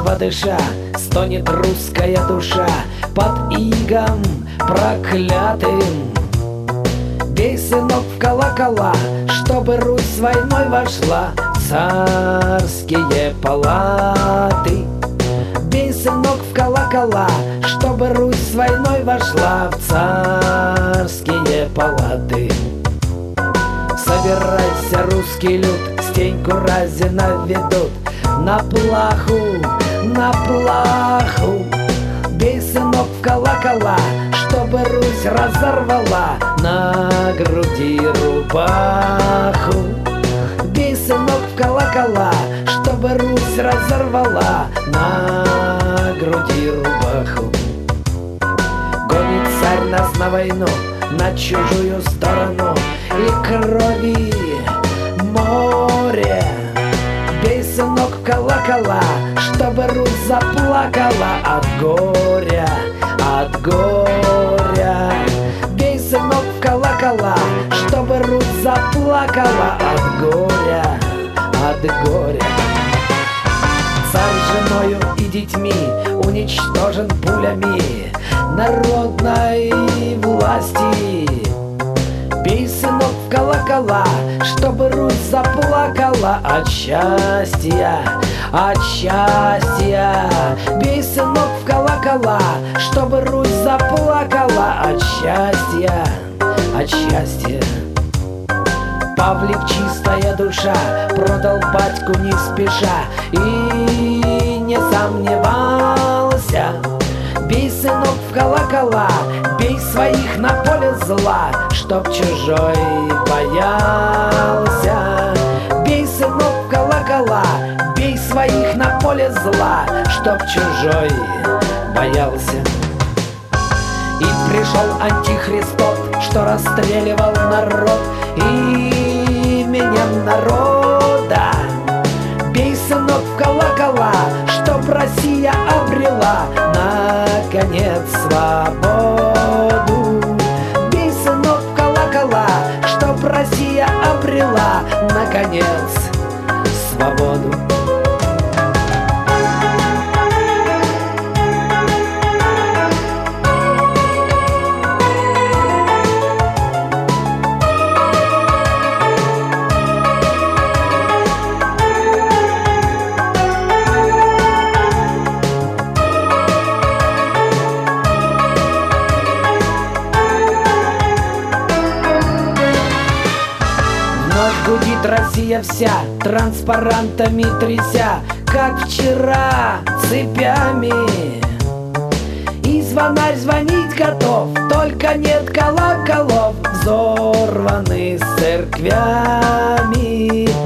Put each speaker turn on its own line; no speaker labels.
Заново дыша, стонет русская душа под игом проклятым. Бей, сынок, в колокола, чтобы Русь с войной вошла в царские палаты. Бей, сынок, в колокола, чтобы Русь с войной вошла в царские палаты. Собирайся, русский люд, Стеньку Разина ведут на плаху, на плаху. Бей, сынок, в колокола, чтобы Русь разорвала на груди рубаху. Бей, сынок, в колокола, чтобы Русь разорвала на груди рубаху. Гонит царь нас на войну, на чужую сторону, и крови море. Бей, сынок, в колокола, чтобы Русь заплакала от горя, от горя. Бей, сынок, в колокола, чтобы Русь заплакала от горя, от горя. Царь с женою и детьми уничтожен пулями народной власти. Бей, сынок, в колокола, чтобы Русь заплакала от счастья, от счастья. Бей, сынок, в колокола, чтобы Русь заплакала от счастья, от счастья. Павлик, чистая душа, продал батьку не спеша и не сомневался. Бей, сынок, в колокола, бей своих на поле зла, чтоб чужой боялся. Бей, сынок, в колокола, бей своих на поле зла, чтоб чужой боялся. И пришел антихрист тот, что расстреливал народ именем народа. Бей, сынок, в колокола, чтоб Россия обрела наконец свободу. Бей, сынок, в колокола, чтоб Россия обрела наконец свободу. Гудит Россия вся, транспарантами тряся, как вчера цепями. И звонарь звонить готов, только нет колоколов, взорваны с церквями.